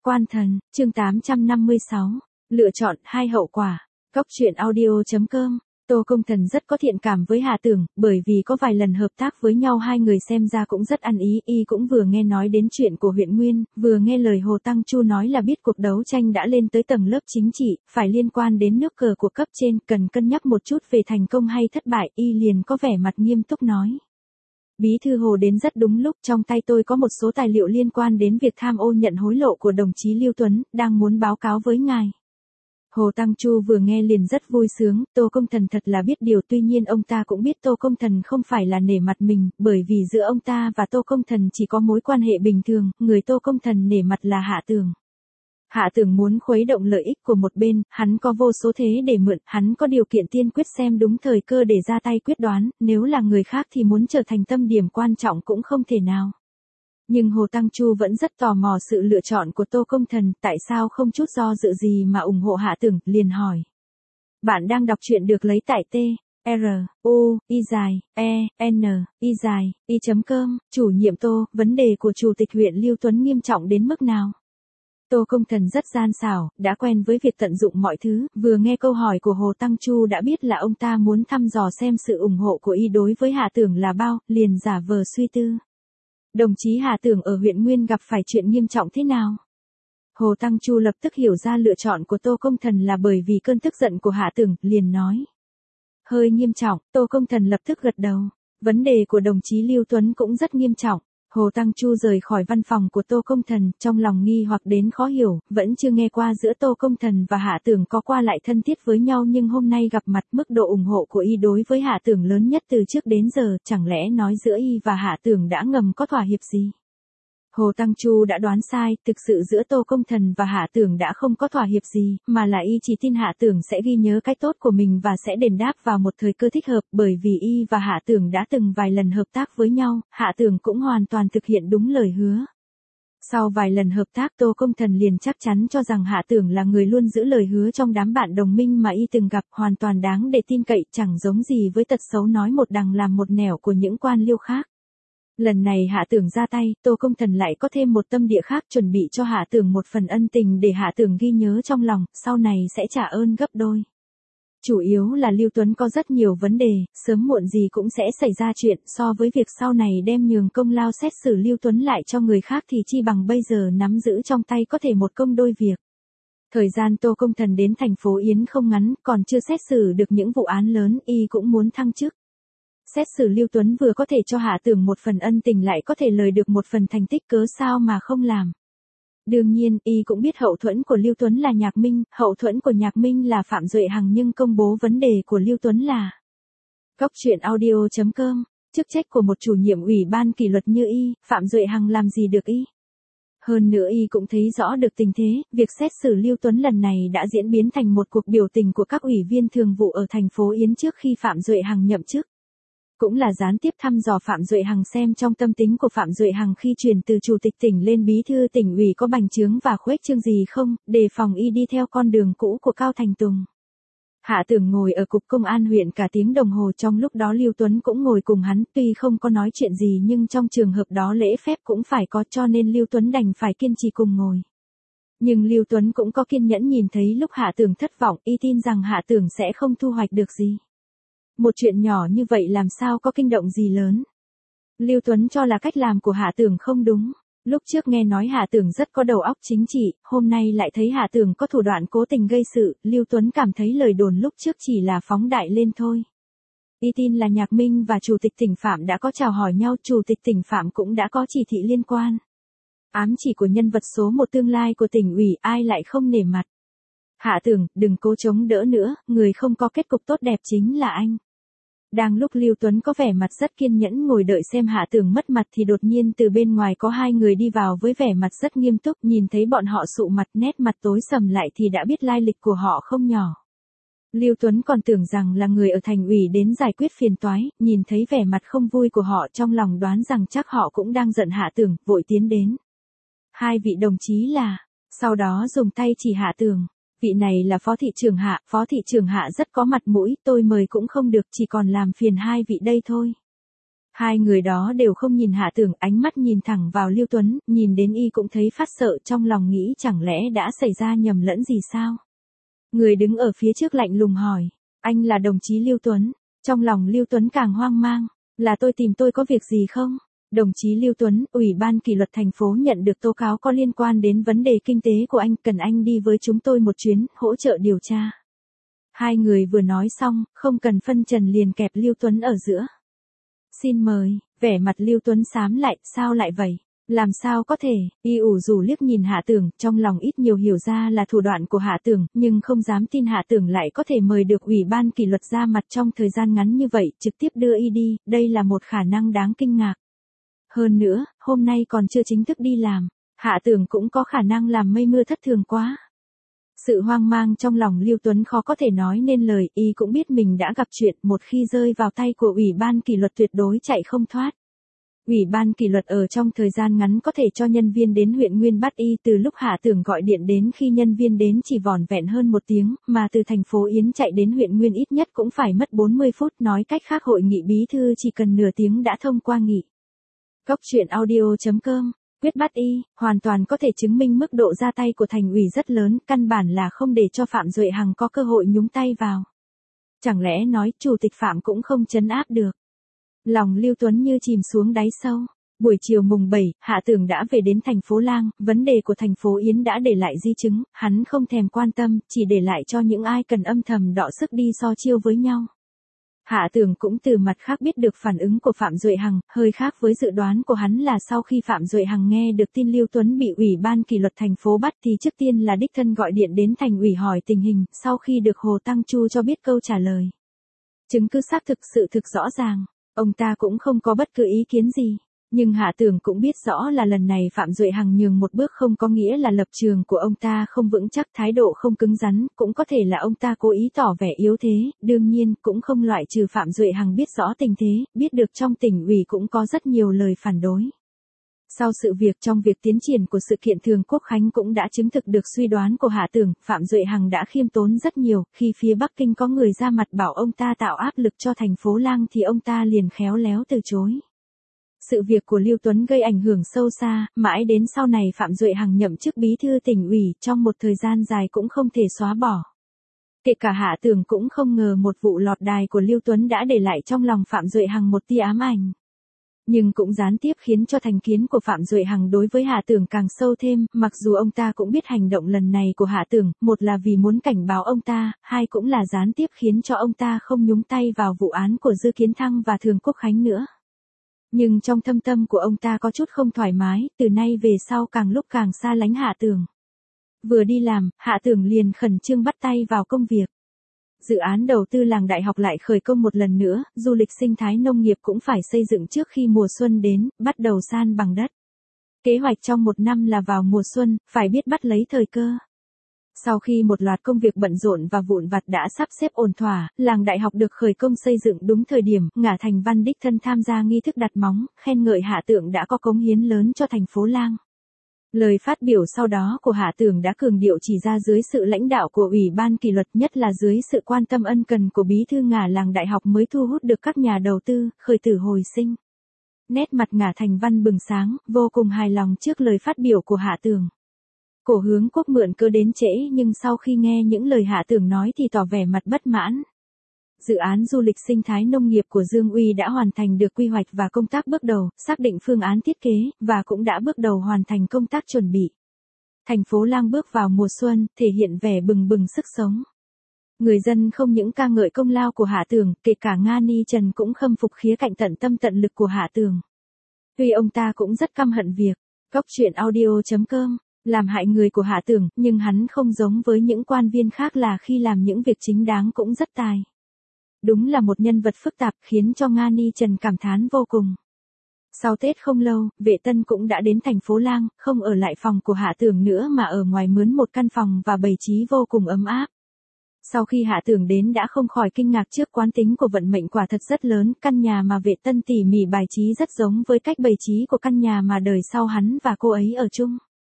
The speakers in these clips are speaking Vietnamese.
Quan thần, chương 856. Lựa chọn hai hậu quả. Góc truyện audio.com. Tô Công Thần rất có thiện cảm với Hạ Tưởng, bởi vì có vài lần hợp tác với nhau hai người xem ra cũng rất ăn ý. Y cũng vừa nghe nói đến chuyện của huyện Nguyên, vừa nghe lời Hồ Tăng Chu nói là biết cuộc đấu tranh đã lên tới tầng lớp chính trị, phải liên quan đến nước cờ của cấp trên, cần cân nhắc một chút về thành công hay thất bại. Y liền có vẻ mặt nghiêm túc nói: Bí thư Hồ đến rất đúng lúc, trong tay tôi có một số tài liệu liên quan đến việc tham ô nhận hối lộ của đồng chí Lưu Tuấn, đang muốn báo cáo với ngài. Hồ Tăng Chu vừa nghe liền rất vui sướng, Tô Công Thần thật là biết điều, tuy nhiên ông ta cũng biết Tô Công Thần không phải là nể mặt mình, bởi vì giữa ông ta và Tô Công Thần chỉ có mối quan hệ bình thường, người Tô Công Thần nể mặt là Hạ Tưởng. Hạ Tưởng muốn khuấy động lợi ích của một bên, hắn có vô số thế để mượn, hắn có điều kiện tiên quyết xem đúng thời cơ để ra tay quyết đoán, nếu là người khác thì muốn trở thành tâm điểm quan trọng cũng không thể nào. Nhưng Hồ Tăng Chu vẫn rất tò mò sự lựa chọn của Tô Công Thần, tại sao không chút do dự gì mà ủng hộ Hạ Tưởng, liền hỏi. Bạn đang đọc truyện được lấy tại T, R, U, I dài, E, N, I dài, I.com, chủ nhiệm Tô, vấn đề của Chủ tịch huyện Lưu Tuấn nghiêm trọng đến mức nào? Tô Công Thần rất gian xảo, đã quen với việc tận dụng mọi thứ, vừa nghe câu hỏi của Hồ Tăng Chu đã biết là ông ta muốn thăm dò xem sự ủng hộ của y đối với Hạ Tưởng là bao, liền giả vờ suy tư. Đồng chí Hạ Tưởng ở huyện Nguyên gặp phải chuyện nghiêm trọng thế nào? Hồ Tăng Chu lập tức hiểu ra lựa chọn của Tô Công Thần là bởi vì cơn tức giận của Hạ Tưởng, liền nói. Hơi nghiêm trọng, Tô Công Thần lập tức gật đầu. Vấn đề của đồng chí Lưu Tuấn cũng rất nghiêm trọng. Hồ Tăng Chu rời khỏi văn phòng của Tô Công Thần, trong lòng nghi hoặc đến khó hiểu, vẫn chưa nghe qua giữa Tô Công Thần và Hạ Tưởng có qua lại thân thiết với nhau, nhưng hôm nay gặp mặt, mức độ ủng hộ của y đối với Hạ Tưởng lớn nhất từ trước đến giờ, chẳng lẽ nói giữa y và Hạ Tưởng đã ngầm có thỏa hiệp gì? Hồ Tăng Chu đã đoán sai, thực sự giữa Tô Công Thần và Hạ Tưởng đã không có thỏa hiệp gì, mà là y chỉ tin Hạ Tưởng sẽ ghi nhớ cái tốt của mình và sẽ đền đáp vào một thời cơ thích hợp, bởi vì y và Hạ Tưởng đã từng vài lần hợp tác với nhau, Hạ Tưởng cũng hoàn toàn thực hiện đúng lời hứa. Sau vài lần hợp tác, Tô Công Thần liền chắc chắn cho rằng Hạ Tưởng là người luôn giữ lời hứa trong đám bạn đồng minh mà y từng gặp, hoàn toàn đáng để tin cậy, chẳng giống gì với tật xấu nói một đằng làm một nẻo của những quan liêu khác. Lần này Hạ Tưởng ra tay, Tô Công Thần lại có thêm một tâm địa khác, chuẩn bị cho Hạ Tưởng một phần ân tình để Hạ Tưởng ghi nhớ trong lòng, sau này sẽ trả ơn gấp đôi. Chủ yếu là Lưu Tuấn có rất nhiều vấn đề, sớm muộn gì cũng sẽ xảy ra chuyện, so với việc sau này đem nhường công lao xét xử Lưu Tuấn lại cho người khác thì chi bằng bây giờ nắm giữ trong tay có thể một công đôi việc. Thời gian Tô Công Thần đến thành phố Yến không ngắn, còn chưa xét xử được những vụ án lớn, y cũng muốn thăng chức. Xét xử Lưu Tuấn vừa có thể cho Hạ Tưởng một phần ân tình lại có thể lời được một phần thành tích, cớ sao mà không làm. Đương nhiên, y cũng biết hậu thuẫn của Lưu Tuấn là Nhạc Minh, hậu thuẫn của Nhạc Minh là Phạm Duệ Hằng, nhưng công bố vấn đề của Lưu Tuấn là Góc truyện audio.com, chức trách của một chủ nhiệm ủy ban kỷ luật như y, Phạm Duệ Hằng làm gì được y. Hơn nữa y cũng thấy rõ được tình thế, việc xét xử Lưu Tuấn lần này đã diễn biến thành một cuộc biểu tình của các ủy viên thường vụ ở thành phố Yến trước khi Phạm Duệ Hằng nhậm chức. Cũng là gián tiếp thăm dò Phạm Duệ Hằng xem trong tâm tính của Phạm Duệ Hằng khi chuyển từ chủ tịch tỉnh lên bí thư tỉnh ủy có bành trướng và khuếch trương gì không, đề phòng y đi theo con đường cũ của Cao Thành Tùng. Hạ Tưởng ngồi ở cục công an huyện cả tiếng đồng hồ, trong lúc đó Lưu Tuấn cũng ngồi cùng hắn, tuy không có nói chuyện gì nhưng trong trường hợp đó lễ phép cũng phải có, cho nên Lưu Tuấn đành phải kiên trì cùng ngồi. Nhưng Lưu Tuấn cũng có kiên nhẫn nhìn thấy lúc Hạ Tưởng thất vọng, y tin rằng Hạ Tưởng sẽ không thu hoạch được gì. Một chuyện nhỏ như vậy làm sao có kinh động gì lớn. Lưu Tuấn cho là cách làm của Hạ Tưởng không đúng. Lúc trước nghe nói Hạ Tưởng rất có đầu óc chính trị, hôm nay lại thấy Hạ Tưởng có thủ đoạn cố tình gây sự, Lưu Tuấn cảm thấy lời đồn lúc trước chỉ là phóng đại lên thôi. Y tin là Nhạc Minh và Chủ tịch tỉnh Phạm đã có chào hỏi nhau, Chủ tịch tỉnh Phạm cũng đã có chỉ thị liên quan. Ám chỉ của nhân vật số một tương lai của tỉnh ủy, ai lại không nể mặt. Hạ Tưởng, đừng cố chống đỡ nữa, người không có kết cục tốt đẹp chính là anh. Đang lúc Lưu Tuấn có vẻ mặt rất kiên nhẫn ngồi đợi xem Hạ Tưởng mất mặt thì đột nhiên từ bên ngoài có hai người đi vào với vẻ mặt rất nghiêm túc, nhìn thấy bọn họ sụ mặt, nét mặt tối sầm lại thì đã biết lai lịch của họ không nhỏ. Lưu Tuấn còn tưởng rằng là người ở thành ủy đến giải quyết phiền toái, nhìn thấy vẻ mặt không vui của họ trong lòng đoán rằng chắc họ cũng đang giận Hạ Tưởng, vội tiến đến. Hai vị đồng chí là, sau đó dùng tay chỉ Hạ Tưởng. Vị này là Phó thị trưởng Hạ rất có mặt mũi, tôi mời cũng không được, chỉ còn làm phiền hai vị đây thôi. Hai người đó đều không nhìn Hạ Tưởng, ánh mắt nhìn thẳng vào Lưu Tuấn, nhìn đến y cũng thấy phát sợ, trong lòng nghĩ chẳng lẽ đã xảy ra nhầm lẫn gì sao? Người đứng ở phía trước lạnh lùng hỏi, anh là đồng chí Lưu Tuấn. Trong lòng Lưu Tuấn càng hoang mang, là tôi tìm tôi có việc gì không? Đồng chí Lưu Tuấn, Ủy ban kỷ luật thành phố nhận được tố cáo có liên quan đến vấn đề kinh tế của anh, cần anh đi với chúng tôi một chuyến, hỗ trợ điều tra. Hai người vừa nói xong, không cần phân trần liền kẹp Lưu Tuấn ở giữa. Xin mời, vẻ mặt Lưu Tuấn xám lại, sao lại vậy? Làm sao có thể? Y ủ rủ liếc nhìn Hạ Tưởng, trong lòng ít nhiều hiểu ra là thủ đoạn của Hạ Tưởng, nhưng không dám tin Hạ Tưởng lại có thể mời được Ủy ban kỷ luật ra mặt trong thời gian ngắn như vậy, trực tiếp đưa y đi, đây là một khả năng đáng kinh ngạc. Hơn nữa, hôm nay còn chưa chính thức đi làm, Hạ Tưởng cũng có khả năng làm mây mưa thất thường quá. Sự hoang mang trong lòng Lưu Tuấn khó có thể nói nên lời, y cũng biết mình đã gặp chuyện, một khi rơi vào tay của Ủy ban kỷ luật tuyệt đối chạy không thoát. Ủy ban kỷ luật ở trong thời gian ngắn có thể cho nhân viên đến huyện Nguyên bắt y, từ lúc Hạ Tưởng gọi điện đến khi nhân viên đến chỉ vỏn vẹn hơn 1 tiếng, mà từ thành phố Yến chạy đến huyện Nguyên ít nhất cũng phải mất 40 phút, nói cách khác hội nghị bí thư chỉ cần nửa tiếng đã thông qua nghị. Cốc truyện audio.com, quyết bắt y, hoàn toàn có thể chứng minh mức độ ra tay của thành ủy rất lớn, căn bản là không để cho Phạm Duệ Hằng có cơ hội nhúng tay vào. Chẳng lẽ nói chủ tịch Phạm cũng không trấn áp được? Lòng Lưu Tuấn như chìm xuống đáy sâu. Buổi chiều mùng 7, Hạ Tưởng đã về đến thành phố Lang, vấn đề của thành phố Yến đã để lại di chứng, hắn không thèm quan tâm, chỉ để lại cho những ai cần âm thầm đọ sức đi so chiêu với nhau. Hạ Tưởng cũng từ mặt khác biết được phản ứng của Phạm Duệ Hằng, hơi khác với dự đoán của hắn là sau khi Phạm Duệ Hằng nghe được tin Lưu Tuấn bị Ủy ban kỷ luật thành phố bắt thì trước tiên là đích thân gọi điện đến thành ủy hỏi tình hình, sau khi được Hồ Tăng Chu cho biết câu trả lời. Chứng cứ xác thực sự thực rõ ràng, ông ta cũng không có bất cứ ý kiến gì. Nhưng Hạ Tưởng cũng biết rõ là lần này Phạm Duệ Hằng nhường một bước không có nghĩa là lập trường của ông ta không vững chắc, thái độ không cứng rắn, cũng có thể là ông ta cố ý tỏ vẻ yếu thế, đương nhiên cũng không loại trừ Phạm Duệ Hằng biết rõ tình thế, biết được trong tỉnh ủy cũng có rất nhiều lời phản đối. Sau sự việc trong việc tiến triển của sự kiện Thường Quốc Khánh cũng đã chứng thực được suy đoán của Hạ Tưởng, Phạm Duệ Hằng đã khiêm tốn rất nhiều, khi phía Bắc Kinh có người ra mặt bảo ông ta tạo áp lực cho thành phố Lang thì ông ta liền khéo léo từ chối. Sự việc của Lưu Tuấn gây ảnh hưởng sâu xa, mãi đến sau này Phạm Duệ Hằng nhậm chức bí thư tỉnh ủy, trong một thời gian dài cũng không thể xóa bỏ. Kể cả Hạ Tưởng cũng không ngờ một vụ lọt đài của Lưu Tuấn đã để lại trong lòng Phạm Duệ Hằng một tia ám ảnh. Nhưng cũng gián tiếp khiến cho thành kiến của Phạm Duệ Hằng đối với Hạ Tưởng càng sâu thêm, mặc dù ông ta cũng biết hành động lần này của Hạ Tưởng, một là vì muốn cảnh báo ông ta, hai cũng là gián tiếp khiến cho ông ta không nhúng tay vào vụ án của Dư Kiến Thăng và Thường Quốc Khánh nữa. Nhưng trong thâm tâm của ông ta có chút không thoải mái, từ nay về sau càng lúc càng xa lánh Hạ Tưởng. Vừa đi làm, Hạ Tưởng liền khẩn trương bắt tay vào công việc. Dự án đầu tư làng đại học lại khởi công một lần nữa, du lịch sinh thái nông nghiệp cũng phải xây dựng trước khi mùa xuân đến, bắt đầu san bằng đất. Kế hoạch trong 1 năm là vào mùa xuân, phải biết bắt lấy thời cơ. Sau khi một loạt công việc bận rộn và vụn vặt đã sắp xếp ổn thỏa, làng đại học được khởi công xây dựng đúng thời điểm, Ngả Thành Văn đích thân tham gia nghi thức đặt móng, khen ngợi Hạ Tưởng đã có cống hiến lớn cho thành phố Lang. Lời phát biểu sau đó của Hạ Tưởng đã cường điệu chỉ ra dưới sự lãnh đạo của Ủy ban kỷ luật, nhất là dưới sự quan tâm ân cần của bí thư Ngả, làng đại học mới thu hút được các nhà đầu tư, khởi tử hồi sinh. Nét mặt Ngả Thành Văn bừng sáng, vô cùng hài lòng trước lời phát biểu của Hạ Tưởng. Cổ Hướng Quốc mượn cớ đến trễ nhưng sau khi nghe những lời Hạ Tưởng nói thì tỏ vẻ mặt bất mãn. Dự án du lịch sinh thái nông nghiệp của Dương Uy đã hoàn thành được quy hoạch và công tác bước đầu, xác định phương án thiết kế, và cũng đã bước đầu hoàn thành công tác chuẩn bị. Thành phố Lang bước vào mùa xuân, thể hiện vẻ bừng bừng sức sống. Người dân không những ca ngợi công lao của Hạ Tưởng, kể cả Nga Ni Trần cũng khâm phục khía cạnh tận tâm tận lực của Hạ Tưởng. Tuy ông ta cũng rất căm hận việc, cốc truyện audio.com, làm hại người của Hạ Tưởng, nhưng hắn không giống với những quan viên khác là khi làm những việc chính đáng cũng rất tài. Đúng là một nhân vật phức tạp, khiến cho Nga Ni Trần cảm thán vô cùng. Sau Tết không lâu, Vệ Tân cũng đã đến thành phố Lang, không ở lại phòng của Hạ Tưởng nữa mà ở ngoài mướn một căn phòng và bày trí vô cùng ấm áp. Sau khi Hạ Tưởng đến đã không khỏi kinh ngạc trước quán tính của vận mệnh quả thật rất lớn, căn nhà mà Vệ Tân tỉ mỉ bài trí rất giống với cách bày trí của căn nhà mà đời sau hắn và cô ấy ở chung.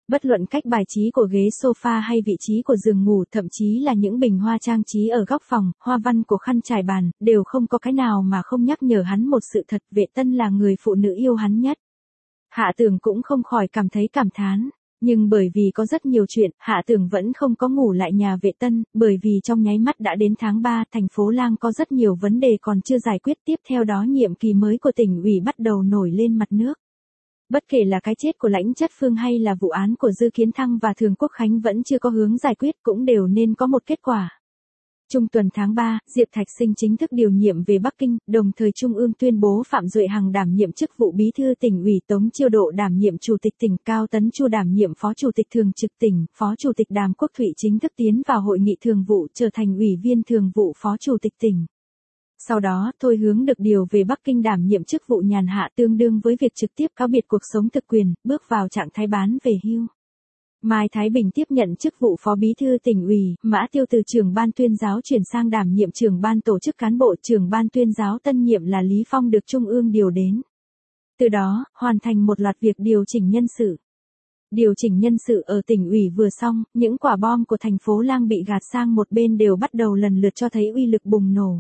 Bất luận cách bài trí của ghế sofa hay vị trí của giường ngủ, thậm chí là những bình hoa trang trí ở góc phòng, hoa văn của khăn trải bàn, đều không có cái nào mà không nhắc nhở hắn một sự thật, Vệ Tân là người phụ nữ yêu hắn nhất. Hạ Tường cũng không khỏi cảm thấy cảm thán. Nhưng bởi vì có rất nhiều chuyện, Hạ Tường vẫn không có ngủ lại nhà Vệ Tân, bởi vì trong nháy mắt đã đến tháng 3, thành phố Lang có rất nhiều vấn đề còn chưa giải quyết, tiếp theo đó nhiệm kỳ mới của tỉnh ủy bắt đầu nổi lên mặt nước. Bất kể là cái chết của Lãnh Chất Phương hay là vụ án của Dư Kiến Thăng và Thường Quốc Khánh vẫn chưa có hướng giải quyết, cũng đều nên có một kết quả. Trung tuần tháng 3, Diệp Thạch Sinh chính thức điều nhiệm về Bắc Kinh, đồng thời Trung ương tuyên bố Phạm Duệ Hằng đảm nhiệm chức vụ bí thư tỉnh ủy, Tống Chiêu Độ đảm nhiệm chủ tịch tỉnh, Cao Tấn Chu đảm nhiệm phó chủ tịch thường trực tỉnh, phó chủ tịch Đàm Quốc Thụy chính thức tiến vào hội nghị thường vụ, trở thành ủy viên thường vụ phó chủ tịch tỉnh. Sau đó, Thôi Hướng được điều về Bắc Kinh đảm nhiệm chức vụ nhàn hạ, tương đương với việc trực tiếp cáo biệt cuộc sống thực quyền, bước vào trạng thái bán về hưu. Mai Thái Bình tiếp nhận chức vụ phó bí thư tỉnh ủy, Mã Tiêu từ trưởng ban tuyên giáo chuyển sang đảm nhiệm trưởng ban tổ chức cán bộ, trưởng ban tuyên giáo tân nhiệm là Lý Phong được Trung ương điều đến. Từ đó, hoàn thành một loạt việc điều chỉnh nhân sự. Điều chỉnh nhân sự ở tỉnh ủy vừa xong, những quả bom của thành phố Lang bị gạt sang một bên đều bắt đầu lần lượt cho thấy uy lực bùng nổ.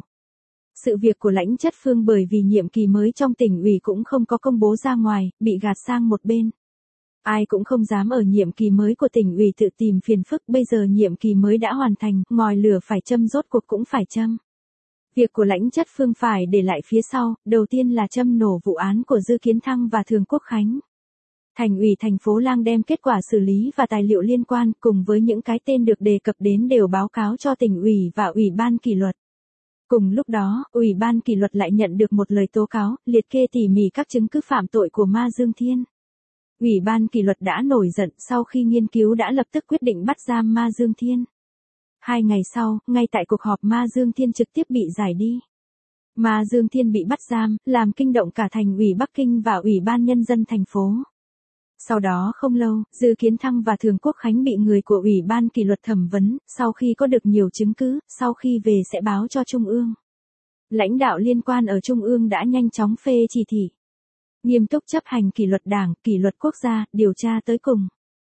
Sự việc của Lãnh Chất Phương bởi vì nhiệm kỳ mới trong tỉnh ủy cũng không có công bố ra ngoài, bị gạt sang một bên. Ai cũng không dám ở nhiệm kỳ mới của tỉnh ủy tự tìm phiền phức, bây giờ nhiệm kỳ mới đã hoàn thành, ngòi lửa phải châm rốt cuộc cũng phải châm. Việc của Lãnh Chất Phương phải để lại phía sau, đầu tiên là châm nổ vụ án của Dư Kiến Thăng và Thường Quốc Khánh. Thành ủy thành phố Lang đem kết quả xử lý và tài liệu liên quan cùng với những cái tên được đề cập đến đều báo cáo cho tỉnh ủy và ủy ban kỷ luật. Cùng lúc đó, ủy ban kỷ luật lại nhận được một lời tố cáo, liệt kê tỉ mỉ các chứng cứ phạm tội của Ma Dương Thiên. Ủy ban kỷ luật đã nổi giận, sau khi nghiên cứu đã lập tức quyết định bắt giam Ma Dương Thiên. 2 ngày sau, ngay tại cuộc họp Ma Dương Thiên trực tiếp bị giải đi. Ma Dương Thiên bị bắt giam, làm kinh động cả thành ủy Bắc Kinh và ủy ban nhân dân thành phố. Sau đó không lâu, Dư Kiến Thăng và Thường Quốc Khánh bị người của ủy ban kỷ luật thẩm vấn, sau khi có được nhiều chứng cứ, sau khi về sẽ báo cho Trung ương. Lãnh đạo liên quan ở Trung ương đã nhanh chóng phê chỉ thị. Nghiêm túc chấp hành kỷ luật đảng, kỷ luật quốc gia, điều tra tới cùng.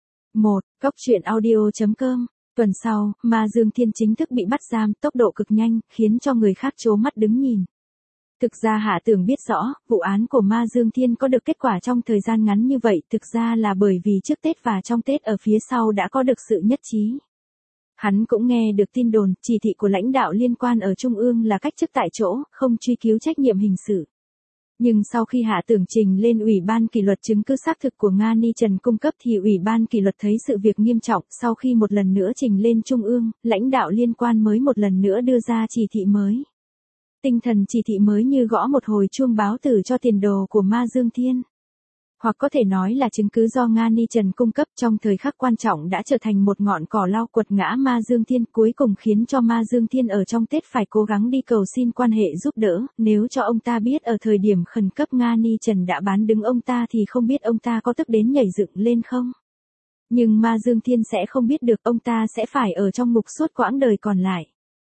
1. Cóc truyện audio.com. Tuần sau, Ma Dương Thiên chính thức bị bắt giam, tốc độ cực nhanh, khiến cho người khác trố mắt đứng nhìn. Thực ra Hạ Tường biết rõ, vụ án của Ma Dương Thiên có được kết quả trong thời gian ngắn như vậy, thực ra là bởi vì trước Tết và trong Tết ở phía sau đã có được sự nhất trí. Hắn cũng nghe được tin đồn, chỉ thị của lãnh đạo liên quan ở Trung ương là cách chức tại chỗ, không truy cứu trách nhiệm hình sự. Nhưng sau khi Hạ Tường trình lên Ủy ban kỷ luật chứng cứ xác thực của Nga Ni Trần cung cấp thì Ủy ban kỷ luật thấy sự việc nghiêm trọng, sau khi một lần nữa trình lên Trung ương, lãnh đạo liên quan mới một lần nữa đưa ra chỉ thị mới. Tinh thần chỉ thị mới như gõ một hồi chuông báo tử cho tiền đồ của Ma Dương Thiên. Hoặc có thể nói là chứng cứ do Nga Ni Trần cung cấp trong thời khắc quan trọng đã trở thành một ngọn cỏ lau quật ngã Ma Dương Thiên, cuối cùng khiến cho Ma Dương Thiên ở trong Tết phải cố gắng đi cầu xin quan hệ giúp đỡ, nếu cho ông ta biết ở thời điểm khẩn cấp Nga Ni Trần đã bán đứng ông ta thì không biết ông ta có tức đến nhảy dựng lên không. Nhưng Ma Dương Thiên sẽ không biết được, ông ta sẽ phải ở trong ngục suốt quãng đời còn lại.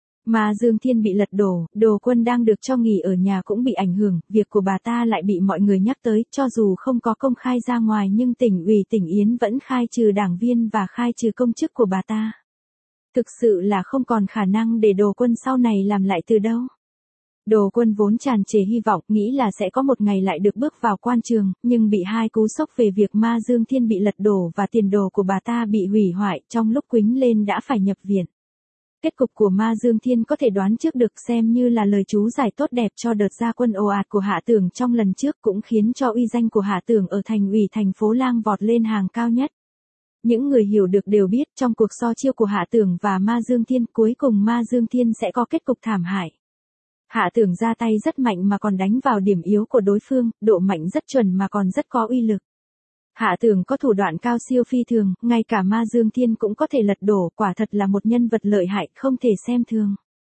Ma Dương Thiên bị lật đổ, Đồ Quân đang được cho nghỉ ở nhà cũng bị ảnh hưởng, việc của bà ta lại bị mọi người nhắc tới, cho dù không có công khai ra ngoài nhưng tỉnh ủy tỉnh Yến vẫn khai trừ đảng viên và khai trừ công chức của bà ta. Thực sự là không còn khả năng để Đồ Quân sau này làm lại từ đâu. Đồ Quân vốn tràn trề hy vọng, nghĩ là sẽ có một ngày lại được bước vào quan trường, nhưng bị hai cú sốc về việc Ma Dương Thiên bị lật đổ và tiền đồ của bà ta bị hủy hoại, trong lúc quýnh lên đã phải nhập viện. Kết cục của Ma Dương Thiên có thể đoán trước được, xem như là lời chú giải tốt đẹp cho đợt ra quân ồ ạt của Hạ Tường trong lần trước, cũng khiến cho uy danh của Hạ Tường ở thành ủy thành phố Lang vọt lên hàng cao nhất. Những người hiểu được đều biết trong cuộc so chiêu của Hạ Tường và Ma Dương Thiên, cuối cùng Ma Dương Thiên sẽ có kết cục thảm hại. Hạ Tường ra tay rất mạnh mà còn đánh vào điểm yếu của đối phương, độ mạnh rất chuẩn mà còn rất có uy lực. Hạ Tường có thủ đoạn cao siêu phi thường, ngay cả Ma Dương Thiên cũng có thể lật đổ, quả thật là một nhân vật lợi hại, không thể xem thường.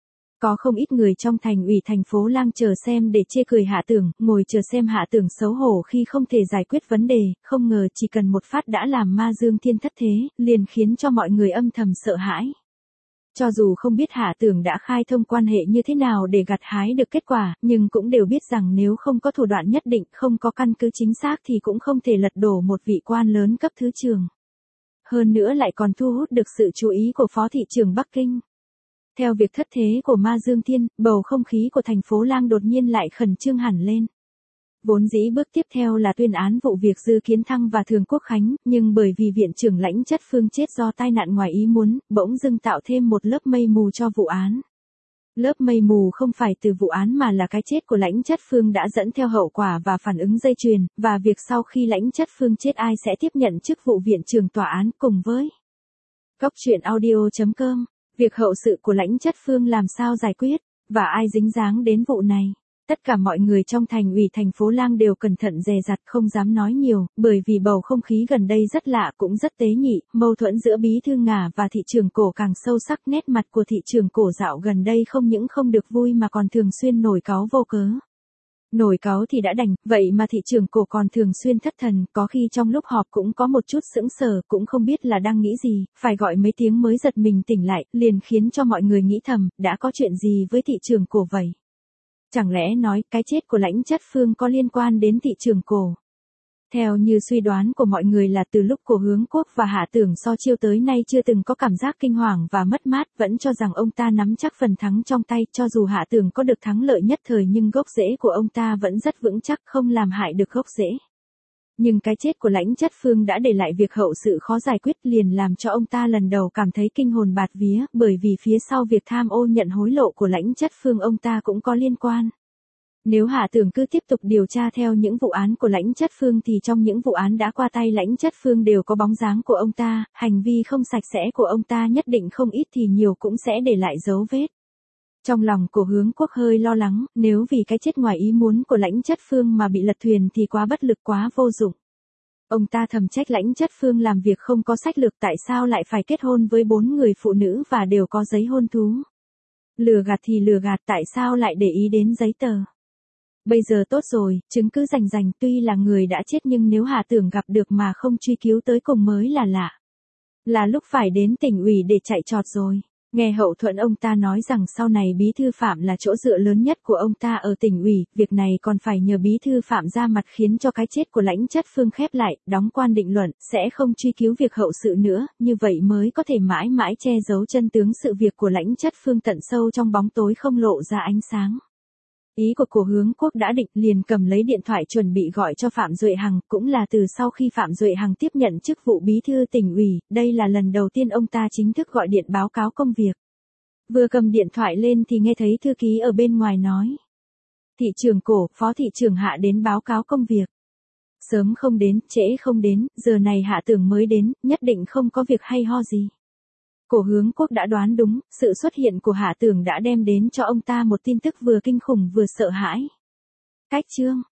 Có không ít người trong thành ủy thành phố Lang chờ xem để chê cười Hạ Tường, ngồi chờ xem Hạ Tường xấu hổ khi không thể giải quyết vấn đề, không ngờ chỉ cần một phát đã làm Ma Dương Thiên thất thế, liền khiến cho mọi người âm thầm sợ hãi. Cho dù không biết Hạ Tường đã khai thông quan hệ như thế nào để gặt hái được kết quả, nhưng cũng đều biết rằng nếu không có thủ đoạn nhất định, không có căn cứ chính xác thì cũng không thể lật đổ một vị quan lớn cấp thứ trưởng. hơn nữa lại còn thu hút được sự chú ý của Phó thị trưởng Bắc Kinh. Theo việc thất thế của Ma Dương Thiên, bầu không khí của thành phố Lang đột nhiên lại khẩn trương hẳn lên. Vốn dĩ bước tiếp theo là tuyên án vụ việc Dư Kiến Thăng và Thường Quốc Khánh, nhưng bởi vì viện trưởng Lãnh Chất Phương chết do tai nạn ngoài ý muốn, bỗng dưng tạo thêm một lớp mây mù cho vụ án. Lớp mây mù không phải từ vụ án mà là cái chết của Lãnh Chất Phương đã dẫn theo hậu quả và phản ứng dây chuyền, và việc sau khi Lãnh Chất Phương chết ai sẽ tiếp nhận chức vụ viện trưởng tòa án cùng với Góc truyện audio.com. Việc hậu sự của Lãnh Chất Phương làm sao giải quyết, và ai dính dáng đến vụ này. Tất cả mọi người trong thành ủy thành phố Lang đều cẩn thận dè dặt không dám nói nhiều, bởi vì bầu không khí gần đây rất lạ cũng rất tế nhị, mâu thuẫn giữa bí thư Ngà và thị trưởng Cổ càng sâu sắc, nét mặt của thị trưởng Cổ dạo gần đây không những không được vui mà còn thường xuyên nổi cáu vô cớ. Nổi cáu thì đã đành, vậy mà thị trưởng Cổ còn thường xuyên thất thần, có khi trong lúc họp cũng có một chút sững sờ, cũng không biết là đang nghĩ gì, phải gọi mấy tiếng mới giật mình tỉnh lại, liền khiến cho mọi người nghĩ thầm, đã có chuyện gì với thị trưởng Cổ vậy? Chẳng lẽ nói cái chết của Lãnh Chất Phương có liên quan đến thị trưởng Cổ? Theo như suy đoán của mọi người là từ lúc Cổ Hướng Quốc và Hạ Tưởng So Chiêu tới nay chưa từng có cảm giác kinh hoàng và mất mát, vẫn cho rằng ông ta nắm chắc phần thắng trong tay, cho dù Hạ Tưởng có được thắng lợi nhất thời nhưng gốc rễ của ông ta vẫn rất vững chắc, không làm hại được gốc rễ. Nhưng cái chết của Lãnh Chất Phương đã để lại việc hậu sự khó giải quyết, liền làm cho ông ta lần đầu cảm thấy kinh hồn bạt vía, bởi vì phía sau việc tham ô nhận hối lộ của Lãnh Chất Phương ông ta cũng có liên quan. Nếu Hạ Tưởng cứ tiếp tục điều tra theo những vụ án của Lãnh Chất Phương thì trong những vụ án đã qua tay Lãnh Chất Phương đều có bóng dáng của ông ta, hành vi không sạch sẽ của ông ta nhất định không ít thì nhiều cũng sẽ để lại dấu vết. Trong lòng của Hướng Quốc hơi lo lắng, nếu vì cái chết ngoài ý muốn của Lãnh Chất Phương mà bị lật thuyền thì quá bất lực quá vô dụng. Ông ta thầm trách Lãnh Chất Phương làm việc không có sách lược, tại sao lại phải kết hôn với 4 người phụ nữ và đều có giấy hôn thú. Lừa gạt thì lừa gạt, tại sao lại để ý đến giấy tờ. Bây giờ tốt rồi, chứng cứ rành rành, tuy là người đã chết nhưng nếu Hạ Tưởng gặp được mà không truy cứu tới cùng mới là lạ. Là lúc phải đến tỉnh ủy để chạy trọt rồi. Nghe hậu thuẫn ông ta nói rằng sau này bí thư Phạm là chỗ dựa lớn nhất của ông ta ở tỉnh ủy, việc này còn phải nhờ bí thư Phạm ra mặt khiến cho cái chết của Lãnh Chất Phương khép lại, đóng quan định luận, sẽ không truy cứu việc hậu sự nữa, như vậy mới có thể mãi mãi che giấu chân tướng sự việc của Lãnh Chất Phương tận sâu trong bóng tối không lộ ra ánh sáng. Ý của Cổ Hướng Quốc đã định, liền cầm lấy điện thoại chuẩn bị gọi cho Phạm Duệ Hằng, cũng là từ sau khi Phạm Duệ Hằng tiếp nhận chức vụ bí thư tỉnh ủy, đây là lần đầu tiên ông ta chính thức gọi điện báo cáo công việc. Vừa cầm điện thoại lên thì nghe thấy thư ký ở bên ngoài nói. Thị trưởng Cổ, Phó thị trưởng Hạ đến báo cáo công việc. Sớm không đến, trễ không đến, giờ này Hạ Tưởng mới đến, nhất định không có việc hay ho gì. Cổ Hướng Quốc đã đoán đúng, sự xuất hiện của Hạ Tưởng đã đem đến cho ông ta một tin tức vừa kinh khủng vừa sợ hãi. Cách chương